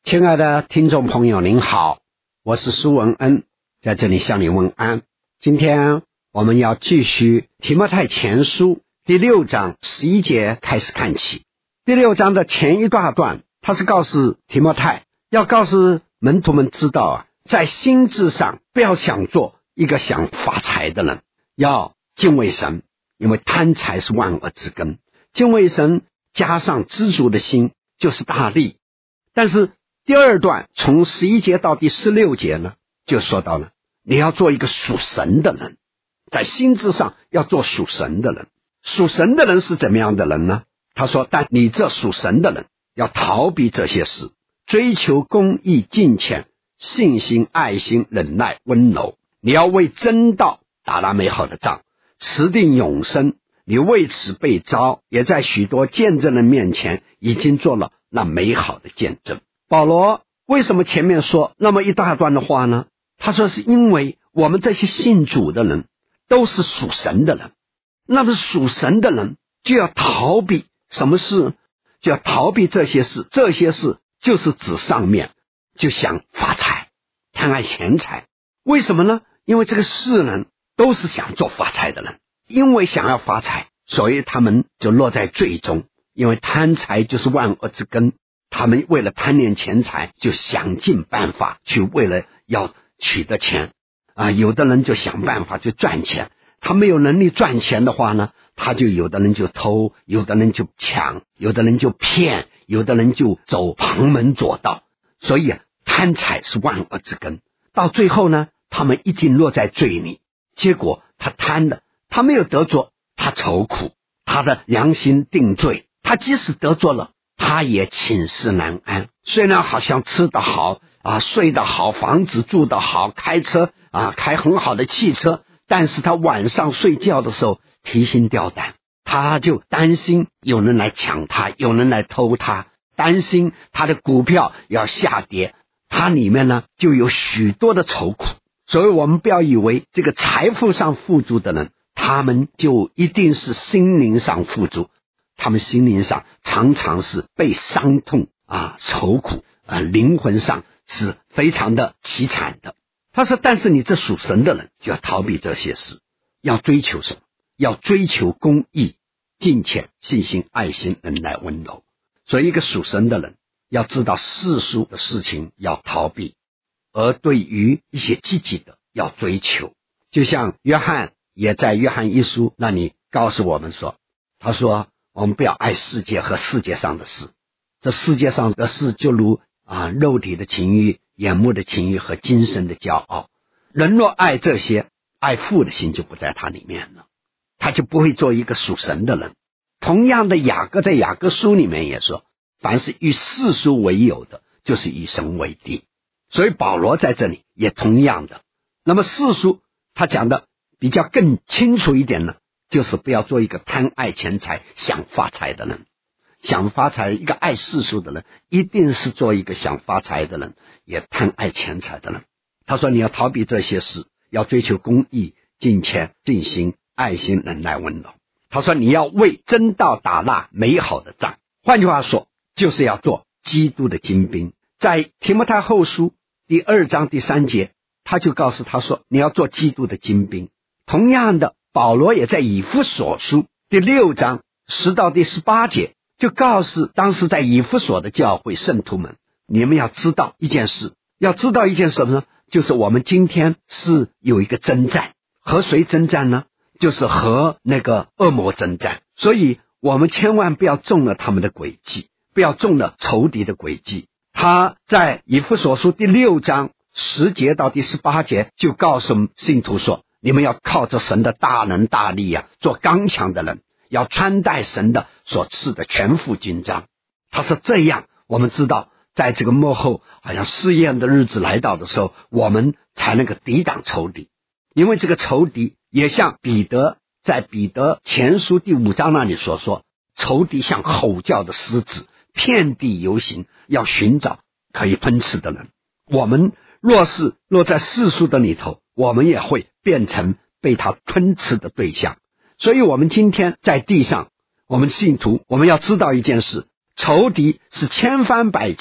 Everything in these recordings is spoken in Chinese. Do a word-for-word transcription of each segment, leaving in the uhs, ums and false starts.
亲爱的听众朋友您好，我是苏文恩，在这里向你问安。今天我们要继续提摩太前书第六章十一节开始看起。第六章的前一大段，他是告诉提摩太，要告诉门徒们知道啊，在心智上不要想做一个想发财的人，要敬畏神，因为贪财是万恶之根。敬畏神加上知足的心就是大利。但是第二段从十一节到第十六节呢，就说到了你要做一个属神的人，在心智上要做属神的人。属神的人是怎么样的人呢？他说，但你这属神的人要逃避这些事，追求公义、敬虔、信心、爱心、忍耐、温柔。你要为真道打那美好的仗，持定永生。你为此被召，也在许多见证人面前已经做了那美好的见证。保罗为什么前面说那么一大段的话呢？他说是因为我们这些信主的人都是属神的人，那么属神的人就要逃避什么事？就要逃避这些事。这些事就是指上面就想发财，贪爱钱财。为什么呢？因为这个世人都是想做发财的人，因为想要发财，所以他们就落在罪中。因为贪财就是万恶之根，他们为了贪恋钱财，就想尽办法去为了要取得钱啊。有的人就想办法去赚钱，他没有能力赚钱的话呢，他就有的人就偷，有的人就抢，有的人就骗，有的人就走旁门左道。所以贪财是万恶之根，到最后呢，他们一定落在罪里。结果他贪的，他没有得着，他愁苦，他的良心定罪。他即使得着了，他也寝食难安。虽然好像吃得好啊，睡得好，房子住得好，开车啊，开很好的汽车，但是他晚上睡觉的时候提心吊胆，他就担心有人来抢他，有人来偷他，担心他的股票要下跌，他里面呢就有许多的愁苦。所以我们不要以为这个财富上富足的人，他们就一定是心灵上富足，他们心灵上常常是被伤痛啊、愁苦啊，灵魂上是非常的凄惨的。他说，但是你这属神的人就要逃避这些事，要追求什么？要追求公义、敬虔、信心、爱心、忍耐、温柔。所以一个属神的人要知道世俗的事情要逃避，而对于一些积极的要追求。就像约翰也在约翰一书那里告诉我们说，他说我们不要爱世界和世界上的事。这世界上的事就如啊肉体的情欲、眼目的情欲和今生的骄傲。人若爱这些，爱父的心就不在他里面了，他就不会做一个属神的人。同样的，雅各在雅各书里面也说，凡是与世俗为友的，就是与神为敌。所以保罗在这里也同样的。那么世俗他讲的比较更清楚一点呢，就是不要做一个贪爱钱财、想发财的人。想发财，一个爱世俗的人一定是做一个想发财的人，也贪爱钱财的人。他说你要逃避这些事，要追求公义、敬虔、信心、爱心、忍耐、温柔。他说你要为真道打那美好的仗。换句话说，就是要做基督的精兵。在提摩太后书第二章第三节，他就告诉他说你要做基督的精兵。同样的，保罗也在以弗所书第六章十到第十八节，就告诉当时在以弗所的教会圣徒们，你们要知道一件事，要知道一件什么呢？就是我们今天是有一个征战，和谁征战呢？就是和那个恶魔征战。所以我们千万不要中了他们的诡计，不要中了仇敌的诡计。他在以弗所书第六章十节到第十八节就告诉信徒说，你们要靠着神的大能大力啊，做刚强的人，要穿戴神的所赐的全副军装。他说这样我们知道在这个末后好像试验的日子来到的时候，我们才能够抵挡仇敌。因为这个仇敌也像彼得在彼得前书第五章那里所说，仇敌像吼叫的狮子，遍地游行，要寻找可以吞吃的人。我们若是落在世俗的里头，我们也会变成被他吞吃的对象。所以我们今天在地上，我们信徒我们要知道一件事，仇敌是千方百计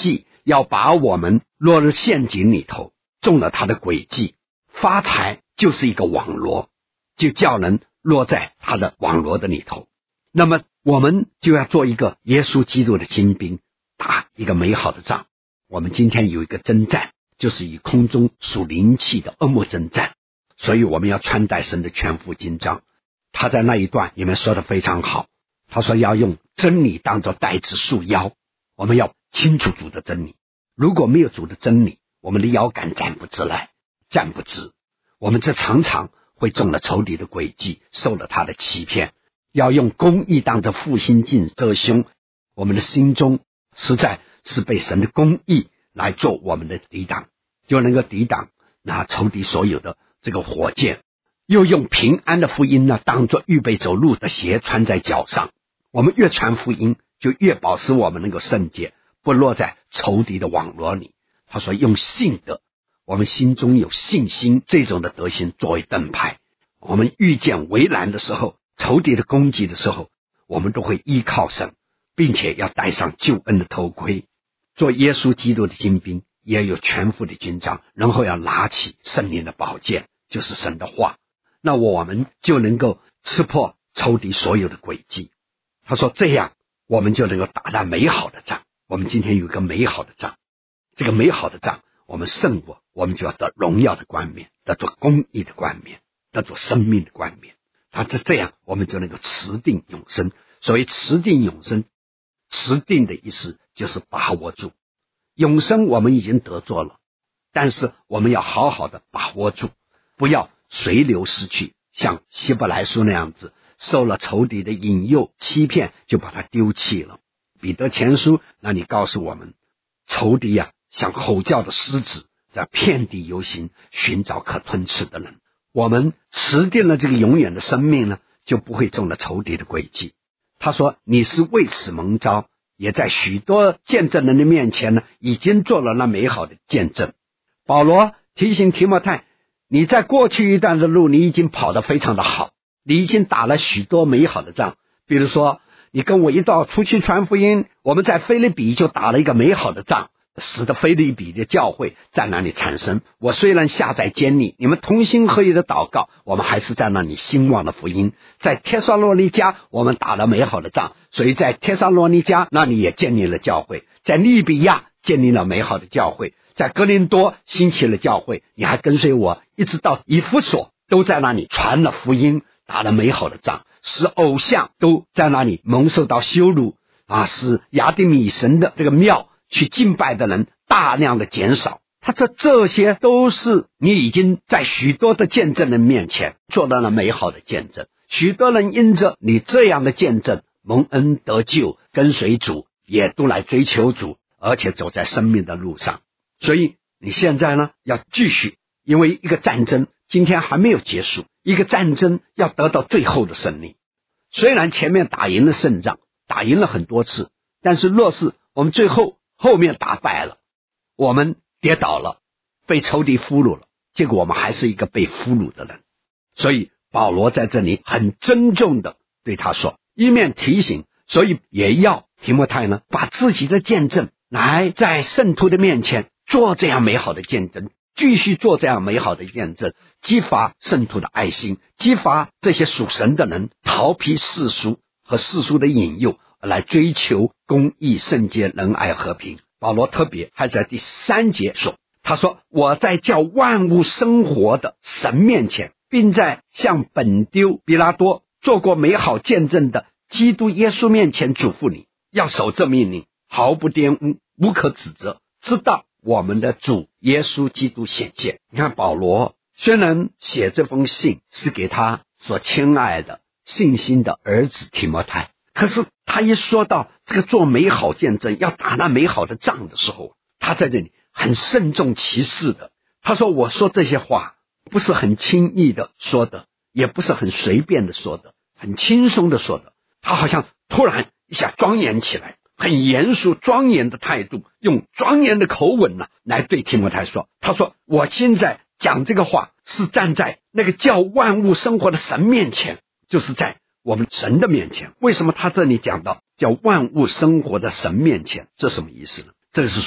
要把我们落入陷阱里头，中了他的诡计。发财就是一个网罗，就叫人落在他的网罗的里头。那么我们就要做一个耶稣基督的精兵，打一个美好的仗。我们今天有一个征战，就是以空中属灵气的恶魔征战，所以我们要穿戴神的全副军装。他在那一段里面说得非常好，他说要用真理当作带子束腰，我们要清楚主的真理。如果没有主的真理，我们的腰杆站不直来，站不直，我们这常常会中了仇敌的诡计，受了他的欺骗。要用公义当作护心镜遮胸，我们的心中实在是被神的公义来做我们的抵挡，就能够抵挡那仇敌所有的这个火箭。又用平安的福音呢，当作预备走路的鞋穿在脚上。我们越传福音，就越保持我们能够圣洁，不落在仇敌的网罗里。他说用信德，我们心中有信心，这种的德行作为盾牌。我们遇见危难的时候，仇敌的攻击的时候，我们都会依靠神，并且要戴上救恩的头盔，做耶稣基督的精兵，也有全副的军装，然后要拿起圣灵的宝剑，就是神的话。那我们就能够刺破仇敌所有的诡计。他说这样我们就能够打那美好的仗。我们今天有一个美好的仗，这个美好的仗我们胜过，我们就要得荣耀的冠冕，得做公义的冠冕，得做生命的冠冕。他是这样我们就能够持定永生。所谓持定永生，持定的意思就是把握住永生。我们已经得着了，但是我们要好好的把握住，不要随流失去，像希伯来书那样子，受了仇敌的引诱欺骗，就把它丢弃了。彼得前书那里告诉我们，仇敌啊，像吼叫的狮子，在遍地游行，寻找可吞吃的人。我们持定了这个永远的生命呢，就不会中了仇敌的诡计。他说你是为此蒙召，也在许多见证人的面前呢，已经做了那美好的见证。保罗提醒提摩太，你在过去一段的路，你已经跑得非常的好，你已经打了许多美好的仗。比如说你跟我一道出去传福音，我们在腓立比就打了一个美好的仗，使得腓立比的教会在那里产生。我虽然下在监里，你们同心合意的祷告，我们还是在那里兴旺的福音。在帖撒罗尼迦我们打了美好的仗，所以在帖撒罗尼迦那里也建立了教会，在利比亚建立了美好的教会，在哥林多兴起了教会，你还跟随我一直到以弗所，都在那里传了福音，打了美好的仗，使偶像都在那里蒙受到羞辱啊，使亚丁米神的这个庙去敬拜的人大量的减少。他说这些都是你已经在许多的见证人面前做到了美好的见证，许多人因着你这样的见证蒙恩得救，跟随主，也都来追求主，而且走在生命的路上。所以你现在呢要继续，因为一个战争今天还没有结束，一个战争要得到最后的胜利。虽然前面打赢了胜仗，打赢了很多次，但是若是我们最后后面打败了，我们跌倒了，被仇敌俘虏了，结果我们还是一个被俘虏的人。所以保罗在这里很郑重的对他说，一面提醒，所以也要提摩太呢把自己的见证来在圣徒的面前做这样美好的见证，继续做这样美好的见证，激发圣徒的爱心，激发这些属神的人逃避世俗和世俗的引诱，来追求公义、圣洁、仁爱、和平。保罗特别还在第三节说，他说我在叫万物生活的神面前，并在向本丢比拉多做过美好见证的基督耶稣面前嘱咐你，要守这命令，毫不玷污，无可指责，直到我们的主耶稣基督显现。你看保罗虽然写这封信是给他所亲爱的信心的儿子提摩太，可是他一说到这个做美好见证，要打那美好的仗的时候，他在这里很慎重其事的。他说我说这些话不是很轻易的说的，也不是很随便的说的，很轻松的说的。他好像突然一下庄严起来，很严肃庄严的态度，用庄严的口吻呢来对提摩太说，他说我现在讲这个话是站在那个叫万物生活的神面前，就是在我们神的面前。为什么他这里讲到叫万物生活的神面前，这什么意思呢？这是说到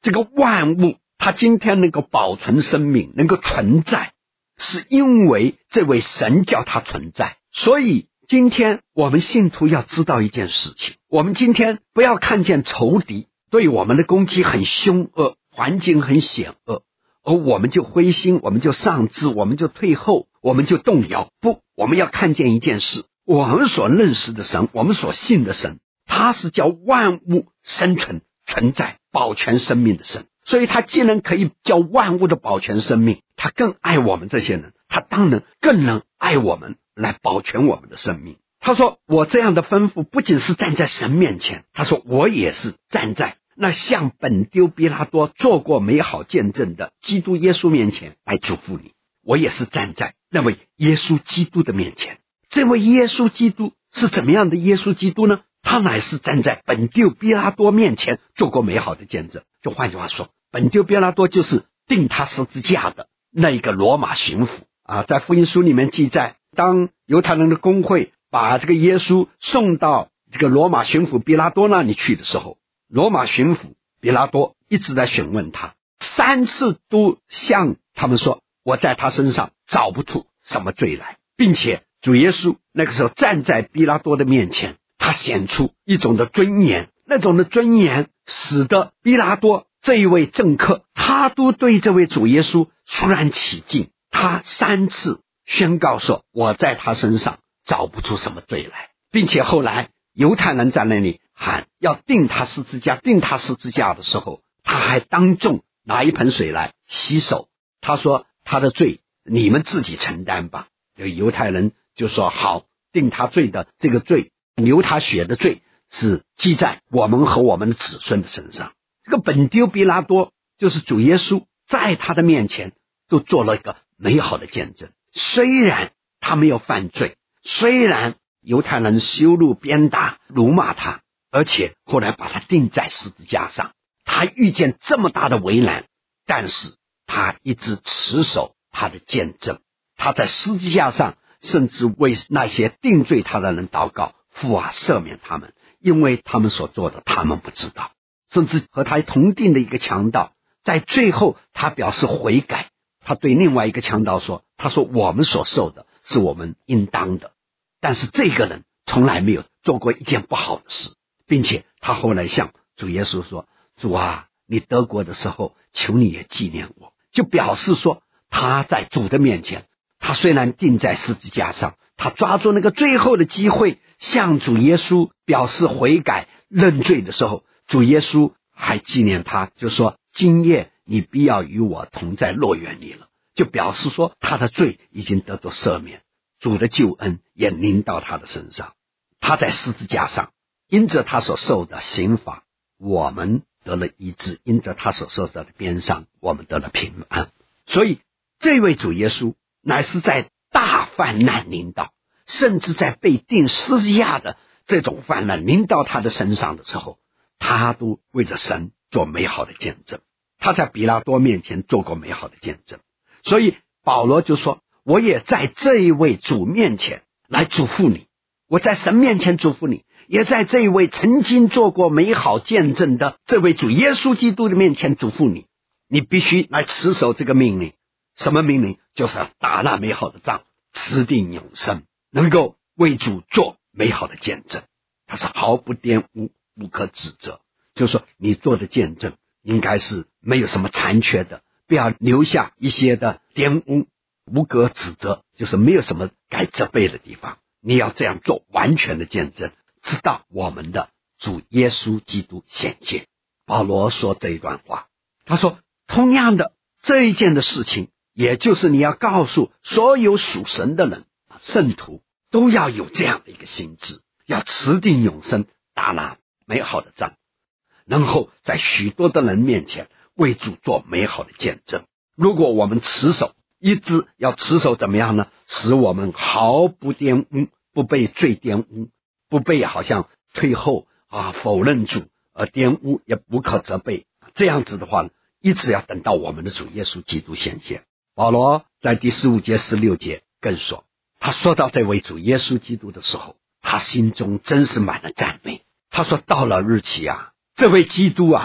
这个万物它今天能够保存生命，能够存在，是因为这位神叫它存在。所以今天我们信徒要知道一件事情，我们今天不要看见仇敌对我们的攻击很凶恶，环境很险恶，而我们就灰心，我们就丧志，我们就退后，我们就动摇。不，我们要看见一件事，我们所认识的神，我们所信的神，他是叫万物生存存在保全生命的神。所以他既然可以叫万物的保全生命，他更爱我们这些人，他当然更能爱我们，来保全我们的生命。他说我这样的吩咐不仅是站在神面前，他说我也是站在那向本丢彼拉多做过美好见证的基督耶稣面前来嘱咐你。我也是站在那位耶稣基督的面前。这位耶稣基督是怎么样的耶稣基督呢？他乃是站在本丢彼拉多面前做过美好的见证。就换句话说，本丢彼拉多就是钉他十字架的那个罗马巡抚啊。在福音书里面记载，当犹太人的公会把这个耶稣送到这个罗马巡抚彼拉多那里去的时候，罗马巡抚彼拉多一直在询问他，三次都向他们说我在他身上找不出什么罪来，并且主耶稣那个时候站在彼拉多的面前，他显出一种的尊严，那种的尊严使得彼拉多这一位政客他都对这位主耶稣肃然起敬。他三次宣告说我在他身上找不出什么罪来，并且后来犹太人在那里喊要钉他十字架钉他十字架的时候，他还当众拿一盆水来洗手。他说他的罪你们自己承担吧。有犹太人就说好，定他罪的这个罪，流他血的罪是记在我们和我们的子孙的身上。这个本丢彼拉多就是主耶稣在他的面前都做了一个美好的见证。虽然他没有犯罪，虽然犹太人羞辱鞭打辱骂他，而且后来把他钉在十字架上，他遇见这么大的为难，但是他一直持守他的见证。他在十字架上甚至为那些定罪他的人祷告，父啊赦免他们，因为他们所做的他们不知道。甚至和他同定的一个强盗，在最后他表示悔改，他对另外一个强盗说，他说我们所受的是我们应当的。但是这个人从来没有做过一件不好的事，并且他后来向主耶稣说，主啊，你得国的时候求你也纪念我。就表示说他在主的面前，他虽然钉在十字架上，他抓住那个最后的机会向主耶稣表示悔改认罪的时候，主耶稣还纪念他，就说今夜你必要与我同在乐园里了。就表示说他的罪已经得到赦免，主的救恩也临到他的身上。他在十字架上因着他所受的刑罚，我们得了医治，因着他所受的鞭伤，我们得了平安。所以这位主耶稣乃是在大患难临到，甚至在被钉十字架的这种患难临到他的身上的时候，他都为着神做美好的见证。他在彼拉多面前做过美好的见证。所以保罗就说，我也在这一位主面前来嘱咐你，我在神面前嘱咐你，也在这一位曾经做过美好见证的这位主耶稣基督的面前嘱咐你，你必须来持守这个命令。什么命令？就是要打那美好的仗，持定永生，能够为主做美好的见证。他是毫不玷污，无可指责，就是说你做的见证应该是没有什么残缺的，不要留下一些的玷污，无可指责，就是没有什么该责备的地方。你要这样做完全的见证，直到我们的主耶稣基督显现。保罗说这一段话，他说同样的这一件的事情，也就是你要告诉所有属神的人，圣徒都要有这样的一个心智，要持定永生，打那美好的仗，然后在许多的人面前为主做美好的见证。如果我们持守，一直要持守怎么样呢？使我们毫不玷污，不被罪玷污，不被好像退后啊否认主而玷污，也无可责备。这样子的话呢，一直要等到我们的主耶稣基督显现。保罗在第十五节十六节更说，他说到这位主耶稣基督的时候，他心中真是满了赞美。他说到了日期啊，这位基督啊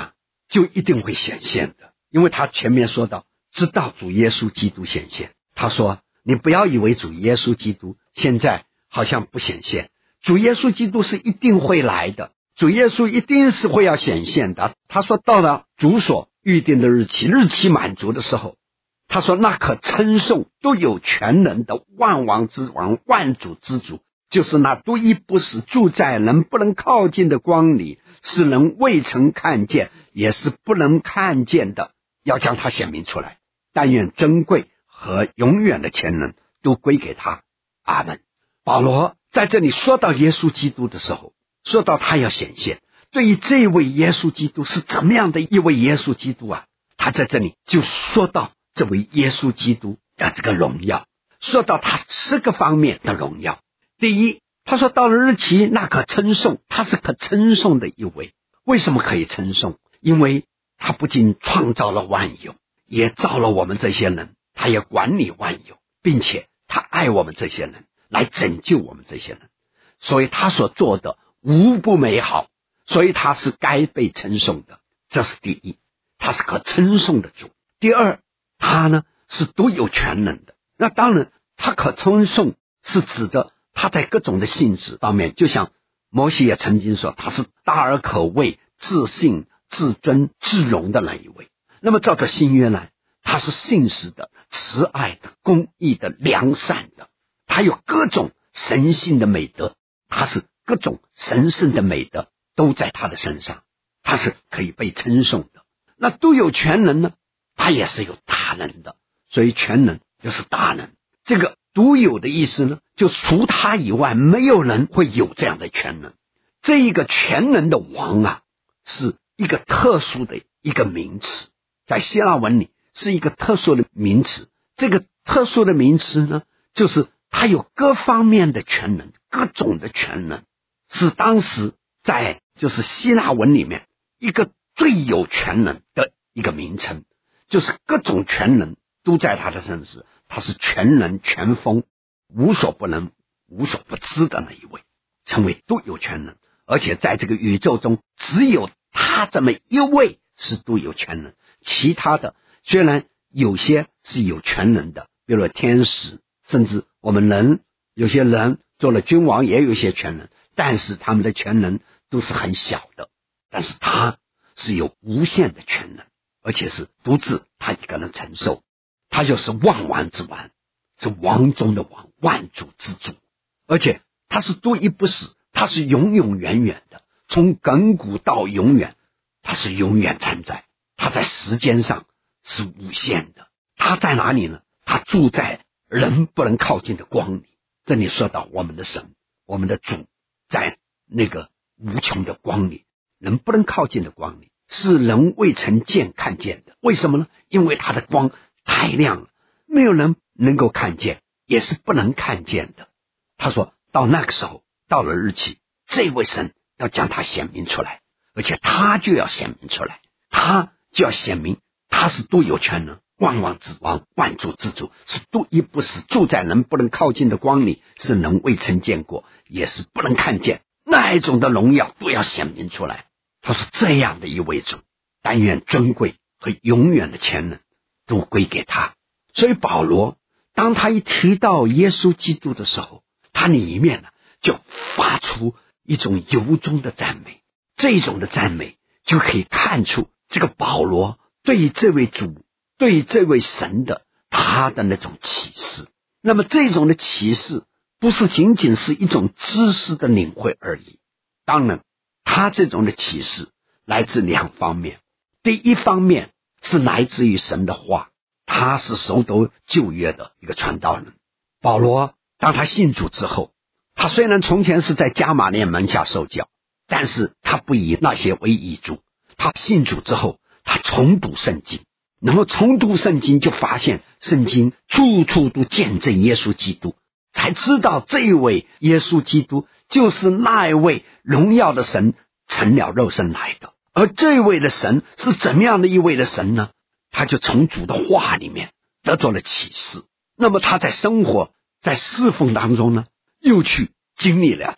就一定会显现的，因为他前面说到直到主耶稣基督显现。他说你不要以为主耶稣基督现在好像不显现，主耶稣基督是一定会来的，主耶稣一定是会要显现的。他说到了主所预定的日期，日期满足的时候，他说那可称颂都有全能的万王之王万主之主，就是那独一不死住在人不能靠近的光里，是人未曾看见也是不能看见的，要将它显明出来。但愿尊贵和永远的全能都归给他，阿们。保罗在这里说到耶稣基督的时候，说到他要显现，对于这位耶稣基督是怎么样的一位耶稣基督啊，他在这里就说到这位耶稣基督的这个荣耀，说到他十个方面的荣耀。第一，他说到了日期那可称颂，他是可称颂的一位。为什么可以称颂？因为他不仅创造了万有，也造了我们这些人，他也管理万有，并且他爱我们这些人，来拯救我们这些人，所以他所做的无不美好，所以他是该被称颂的。这是第一，他是可称颂的主。第二，他呢是独有全能的。那当然他可称颂是指着他在各种的性质方面，就像摩西也曾经说，他是大而可畏、自信、自尊、自荣的那一位。那么照着新约来，他是信实的、慈爱的、公义的、良善的，他有各种神性的美德，他是各种神圣的美德都在他的身上，他是可以被称颂的。那都有全能呢，他也是有大能的，所以全能就是大能。这个独有的意思呢，就除他以外没有人会有这样的全能。这一个全能的王啊，是一个特殊的一个名词，在希腊文里是一个特殊的名词。这个特殊的名词呢，就是他有各方面的全能，各种的全能，是当时在就是希腊文里面一个最有全能的一个名称，就是各种全能都在他的身上，他是全能全丰，无所不能无所不知的那一位，成为都有全能。而且在这个宇宙中只有他这么一位是都有全能，其他的虽然有些是有全能的，比如天使，甚至我们人，有些人做了君王也有一些全能，但是他们的全能都是很小的。但是他是有无限的全能，而且是独自他一个人承受，他就是万王之王，是王中的王，万主之主，而且他是独一不死，他是永永远远的，从亘古到永远，他是永远存在，他在时间上是无限的。他在哪里呢？他住在人不能靠近的光里。这里说到我们的神，我们的主在那个无穷的光里，人不能靠近的光里，是人未曾见看见的。为什么呢？因为他的光太亮了，没有人能够看见，也是不能看见的。他说到那个时候，到了日期，这位神要将他显明出来，而且他就要显明出来，他就要显明他是都有全能，万王之王，万主之主，是独一不死，住在人不能靠近的光里，是人未曾见过，也是不能看见，那一种的荣耀都要显明出来。他说这样的一位主，但愿尊贵和永远的全能都归给他。所以保罗当他一提到耶稣基督的时候，他里面呢就发出一种由衷的赞美，这种的赞美就可以看出这个保罗对于这位主，对于这位神的他的那种启示。那么这种的启示不是仅仅是一种知识的领会而已，当然他这种的启示来自两方面。第一方面是来自于神的话，他是熟读旧约的一个传道人。保罗当他信主之后，他虽然从前是在加马列门下受教，但是他不以那些为遗嘱。他信主之后，他重读圣经，然后重读圣经就发现圣经处处都见证耶稣基督，才知道这一位耶稣基督就是那一位荣耀的神成了肉身来的。而这一位的神是怎么样的一位的神呢？他就从主的话里面得到了启示。那么他在生活在侍奉当中呢，又去经历了他，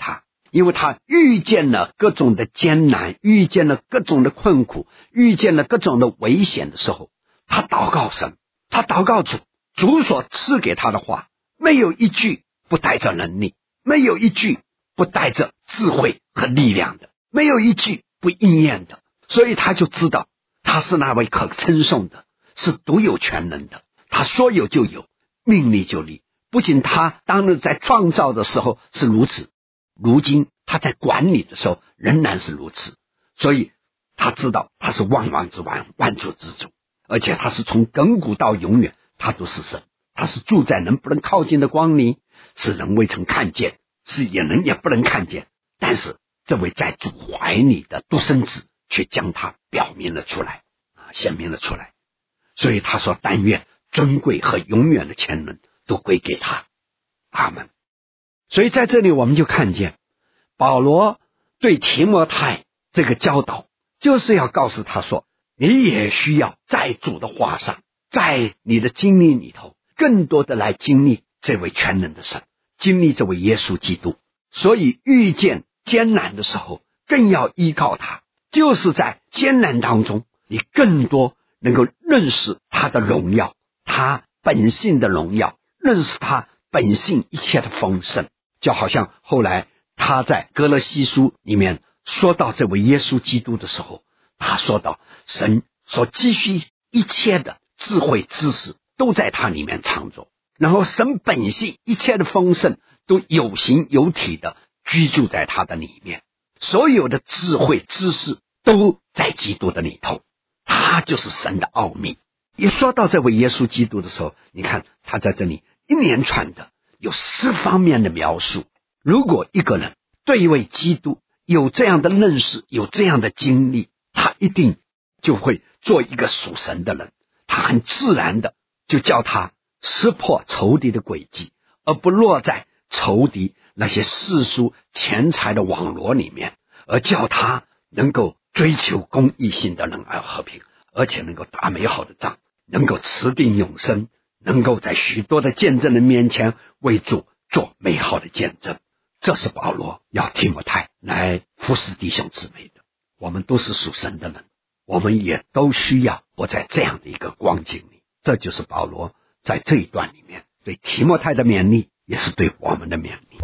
因为他遇见了各种的艰难，遇见了各种的困苦，遇见了各种的危险的时候，他祷告神，他祷告主，主所赐给他的话，没有一句不带着能力，没有一句不带着智慧和力量的，没有一句不应验的。所以他就知道他是那位可称颂的，是独有全能的，他说有就有，命立就立。不仅他当日在创造的时候是如此，如今他在管理的时候仍然是如此。所以他知道他是万王之王，万主之主，而且他是从亘古到永远，他都是神。他是住在人不能靠近的光里，是人未曾看见，是也人也不能看见，但是这位在主怀里的独生子却将他表明了出来，啊，显明了出来。所以他说，但愿尊贵和永远的全能都归给他。阿们。所以在这里我们就看见保罗对提摩太这个教导，就是要告诉他说，你也需要在主的话上，在你的经历里头更多的来经历这位全能的神，经历这位耶稣基督。所以遇见艰难的时候更要依靠他，就是在艰难当中你更多能够认识他的荣耀，他本性的荣耀，认识他本性一切的丰盛。就好像后来他在哥罗西书里面说到这位耶稣基督的时候，他说到神所积蓄一切的智慧知识都在他里面藏着，然后神本性一切的丰盛都有形有体的居住在他的里面，所有的智慧知识都在基督的里头，他就是神的奥秘。一说到这位耶稣基督的时候，你看他在这里一连串的有十方面的描述。如果一个人对一位基督有这样的认识，有这样的经历，他一定就会做一个属神的人，他很自然的就叫他识破仇敌的诡计，而不落在仇敌那些世俗钱财的网罗里面，而叫他能够追求公义性的仁爱和平，而且能够打美好的仗，能够持定永生，能够在许多的见证人面前为主做美好的见证。这是保罗要提摩太来服侍弟兄姊妹的。我们都是属神的人，我们也都需要活在这样的一个光景里。这就是保罗在这一段里面对提摩太的勉励，也是对我们的勉励。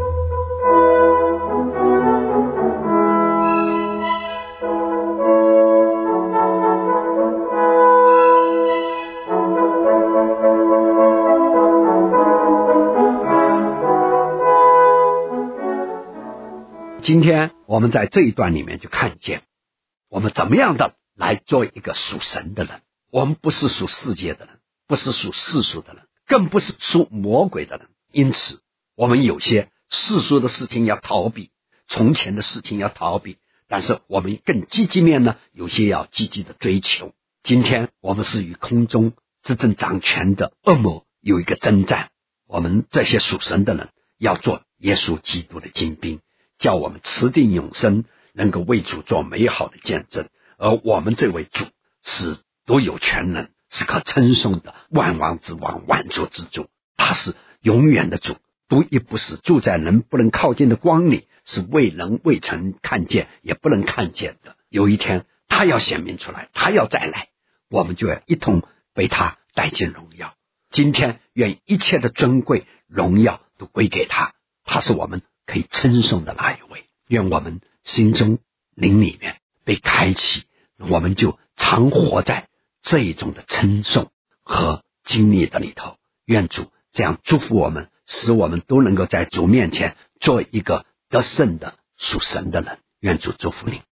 今天我们在这一段里面就看见我们怎么样的来做一个属神的人。我们不是属世界的人，不是属世俗的人，更不是属魔鬼的人。因此我们有些世俗的事情要逃避，从前的事情要逃避，但是我们更积极面呢，有些要积极的追求。今天我们是与空中执政掌权的恶魔有一个征战，我们这些属神的人要做耶稣基督的精兵，叫我们持定永生，能够为主做美好的见证。而我们这位主是独有全能，是可称颂的万王之王，万主之主，他是永远的主，独一不是，住在人不能靠近的光里，是为人未曾看见也不能看见的。有一天他要显明出来，他要再来，我们就要一同被他带进荣耀。今天愿一切的尊贵荣耀都归给他，他是我们可以称颂的那一位。愿我们心中灵里面被开启，我们就常活在这一种的称颂和经历的里头。愿主这样祝福我们，使我们都能够在主面前做一个得胜的属神的人。愿主祝福你。